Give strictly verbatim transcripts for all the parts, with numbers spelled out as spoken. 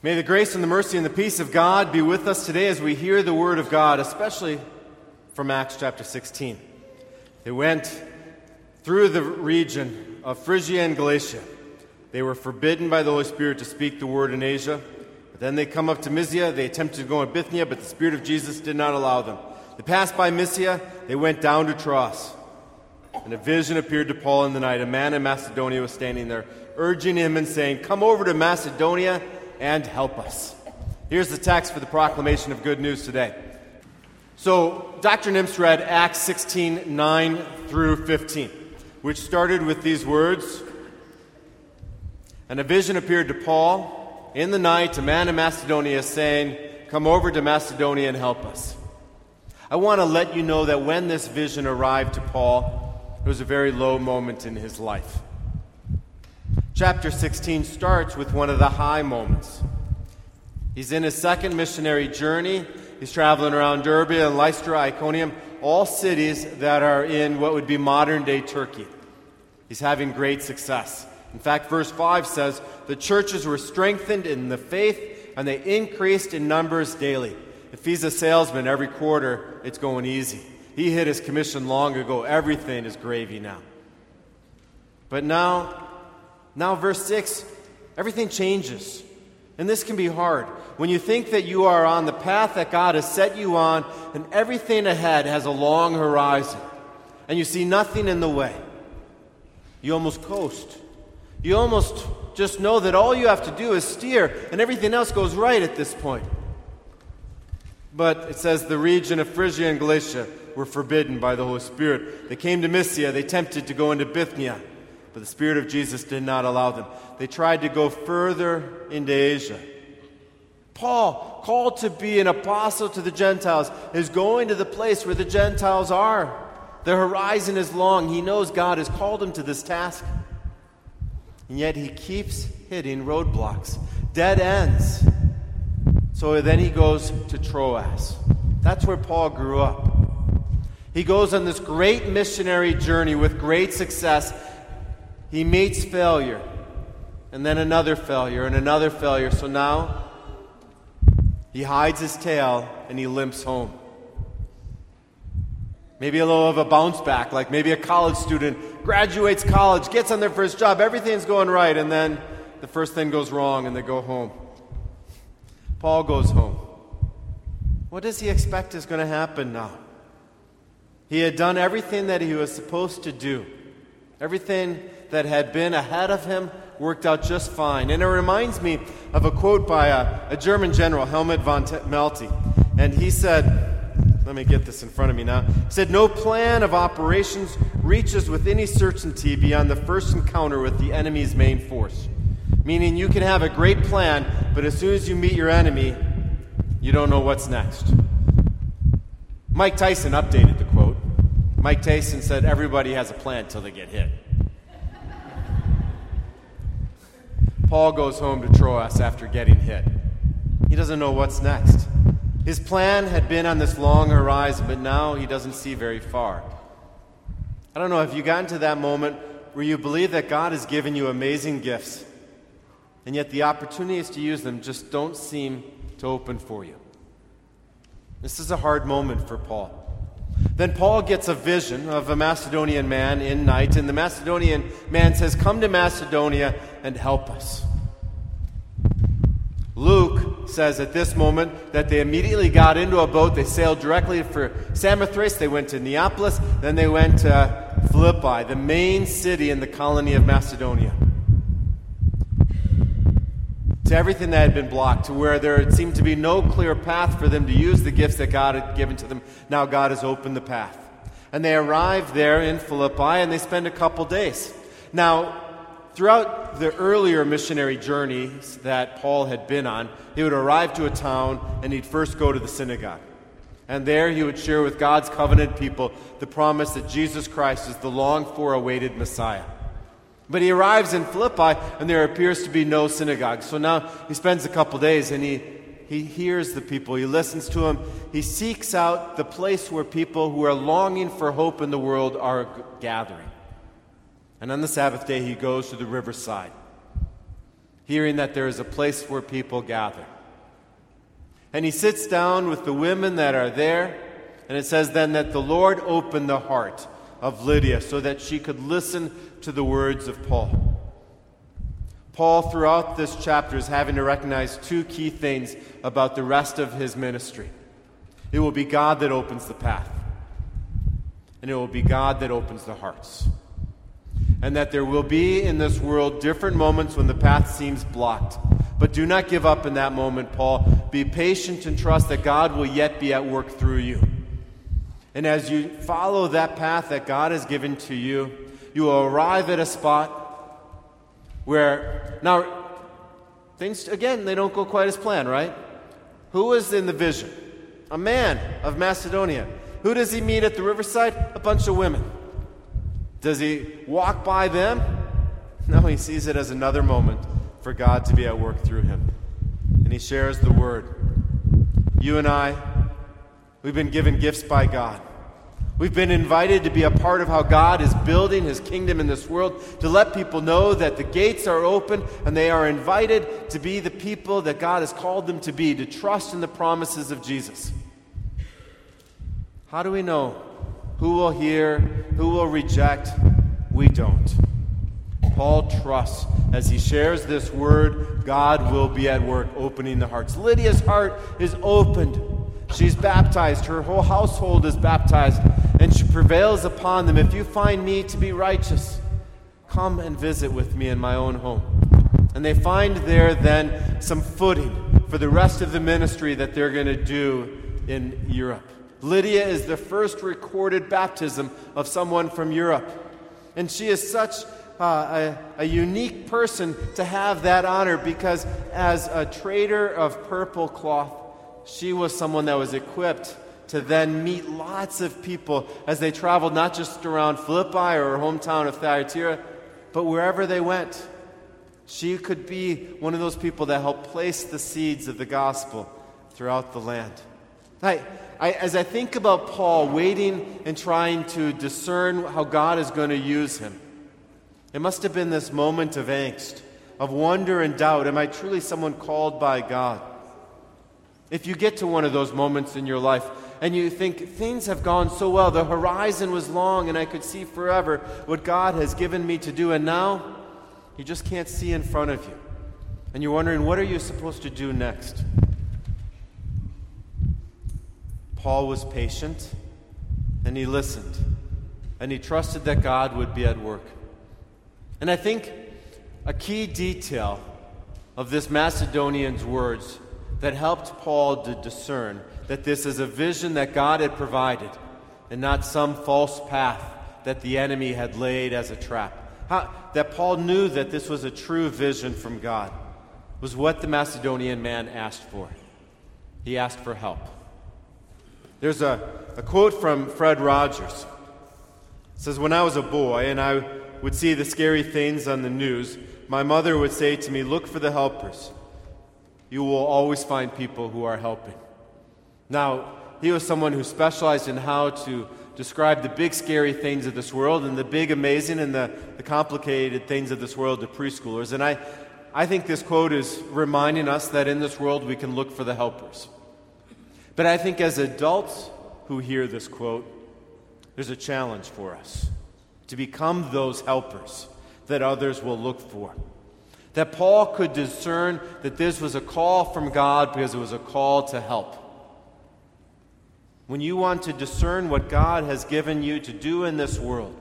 May the grace and the mercy and the peace of God be with us today as we hear the Word of God, especially from Acts chapter sixteen. They went through the region of Phrygia and Galatia. They were forbidden by the Holy Spirit to speak the Word in Asia. But then they come up to Mysia. They attempted to go in Bithynia, but the Spirit of Jesus did not allow them. They passed by Mysia. They went down to Troas. And a vision appeared to Paul in the night. A man in Macedonia was standing there, urging him and saying, "Come over to Macedonia and help us." Here's the text for the proclamation of good news today. So, Doctor Nimps read Acts sixteen, nine through fifteen, which started with these words, "And a vision appeared to Paul in the night, a man in Macedonia, saying, 'Come over to Macedonia and help us.'" I want to let you know that when this vision arrived to Paul, it was a very low moment in his life. Chapter sixteen starts with one of the high moments. He's in his second missionary journey. He's traveling around Derbe and Lystra, Iconium, all cities that are in what would be modern-day Turkey. He's having great success. In fact, verse five says, "The churches were strengthened in the faith, and they increased in numbers daily." If he's a salesman, every quarter, it's going easy. He hit his commission long ago. Everything is gravy now. But now... Now, verse six, everything changes. And this can be hard. When you think that you are on the path that God has set you on, and everything ahead has a long horizon, and you see nothing in the way, you almost coast. You almost just know that all you have to do is steer, and everything else goes right at this point. But it says the region of Phrygia and Galatia were forbidden by the Holy Spirit. They came to Mysia. They tempted to go into Bithynia. But the Spirit of Jesus did not allow them. They tried to go further into Asia. Paul, called to be an apostle to the Gentiles, is going to the place where the Gentiles are. The horizon is long. He knows God has called him to this task. And yet he keeps hitting roadblocks, dead ends. So then he goes to Troas. That's where Paul grew up. He goes on this great missionary journey with great success. He meets failure, and then another failure, and another failure. So now, he hides his tail, and he limps home. Maybe a little of a bounce back, like maybe a college student graduates college, gets on their first job, everything's going right, and then the first thing goes wrong, and they go home. Paul goes home. What does he expect is going to happen now? He had done everything that he was supposed to do. Everything that had been ahead of him worked out just fine. And it reminds me of a quote by a, a German general, Helmut von Moltke. And he said, let me get this in front of me now. He said, "No plan of operations reaches with any certainty beyond the first encounter with the enemy's main force." Meaning you can have a great plan, but as soon as you meet your enemy, you don't know what's next. Mike Tyson updated the quote. Mike Tyson said, "Everybody has a plan till they get hit." Paul goes home to Troas after getting hit. He doesn't know what's next. His plan had been on this long horizon, but now he doesn't see very far. I don't know, have you gotten to that moment where you believe that God has given you amazing gifts, and yet the opportunities to use them just don't seem to open for you? This is a hard moment for Paul. Then Paul gets a vision of a Macedonian man in night, and the Macedonian man says, "Come to Macedonia and help us." Luke says at this moment that they immediately got into a boat. They sailed directly for Samothrace. They went to Neapolis. Then they went to Philippi, the main city in the colony of Macedonia. To everything that had been blocked, to where there seemed to be no clear path for them to use the gifts that God had given to them. Now God has opened the path. And they arrive there in Philippi, and they spend a couple days. Now, throughout the earlier missionary journeys that Paul had been on, he would arrive to a town, and he'd first go to the synagogue. And there he would share with God's covenant people the promise that Jesus Christ is the longed-for awaited Messiah. But he arrives in Philippi, and there appears to be no synagogue. So now he spends a couple days, and he, he hears the people. He listens to them. He seeks out the place where people who are longing for hope in the world are gathering. And on the Sabbath day, he goes to the riverside. hearing that there is a place where people gather. And he sits down with the women that are there, and it says then that the Lord opened the heart of Lydia so that she could listen to the words of Paul. Paul, throughout this chapter, is having to recognize two key things about the rest of his ministry. It will be God that opens the path, and it will be God that opens the hearts. And that there will be in this world different moments when the path seems blocked. But do not give up in that moment, Paul. Be patient and trust that God will yet be at work through you. And as you follow that path that God has given to you, you will arrive at a spot where, now, things, again, they don't go quite as planned, right? Who was in the vision? A man of Macedonia. Who does he meet at the riverside? A bunch of women. Does he walk by them? No, he sees it as another moment for God to be at work through him. And he shares the word. You and I, we've been given gifts by God. We've been invited to be a part of how God is building his kingdom in this world, to let people know that the gates are open and they are invited to be the people that God has called them to be, to trust in the promises of Jesus. How do we know who will hear, who will reject? We don't. Paul trusts as he shares this word, God will be at work opening the hearts. Lydia's heart is opened. She's baptized. Her whole household is baptized. And she prevails upon them. If you find me to be righteous, come and visit with me in my own home. And they find there then some footing for the rest of the ministry that they're going to do in Europe. Lydia is the first recorded baptism of someone from Europe. And she is such uh, a, a unique person to have that honor because as a trader of purple cloth, she was someone that was equipped to then meet lots of people as they traveled not just around Philippi or her hometown of Thyatira, but wherever they went. She could be one of those people that helped place the seeds of the gospel throughout the land. I, I, as I think about Paul waiting and trying to discern how God is going to use him, it must have been this moment of angst, of wonder and doubt. Am I truly someone called by God? If you get to one of those moments in your life and you think things have gone so well, the horizon was long and I could see forever what God has given me to do, and now you just can't see in front of you. And you're wondering, what are you supposed to do next? Paul was patient, and he listened, and he trusted that God would be at work. And I think a key detail of this Macedonian's words that helped Paul to discern that this is a vision that God had provided and not some false path that the enemy had laid as a trap. How, that Paul knew that this was a true vision from God was what the Macedonian man asked for. He asked for help. There's a, a quote from Fred Rogers. It says, "When I was a boy and I would see the scary things on the news, my mother would say to me, 'Look for the helpers. You will always find people who are helping.'" Now, he was someone who specialized in how to describe the big scary things of this world and the big amazing and the, the complicated things of this world to preschoolers. And I, I think this quote is reminding us that in this world we can look for the helpers. But I think as adults who hear this quote, there's a challenge for us to become those helpers that others will look for. That Paul could discern that this was a call from God because it was a call to help. When you want to discern what God has given you to do in this world,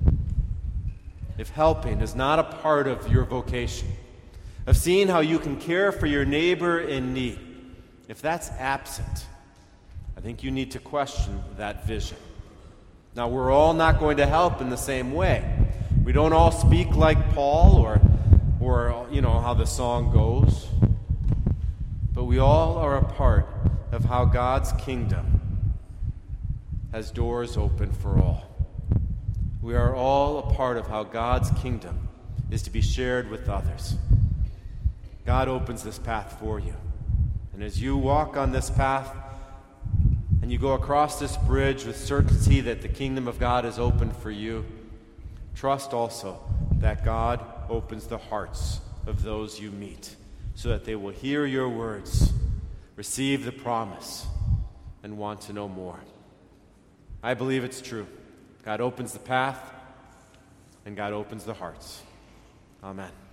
if helping is not a part of your vocation, of seeing how you can care for your neighbor in need, if that's absent, I think you need to question that vision. Now, we're all not going to help in the same way. We don't all speak like Paul or, or you know, how the song goes. But we all are a part of how God's kingdom has doors open for all. We are all a part of how God's kingdom is to be shared with others. God opens this path for you. And as you walk on this path, and you go across this bridge with certainty that the kingdom of God is open for you, trust also that God opens the hearts of those you meet, so that they will hear your words, receive the promise, and want to know more. I believe it's true. God opens the path, and God opens the hearts. Amen.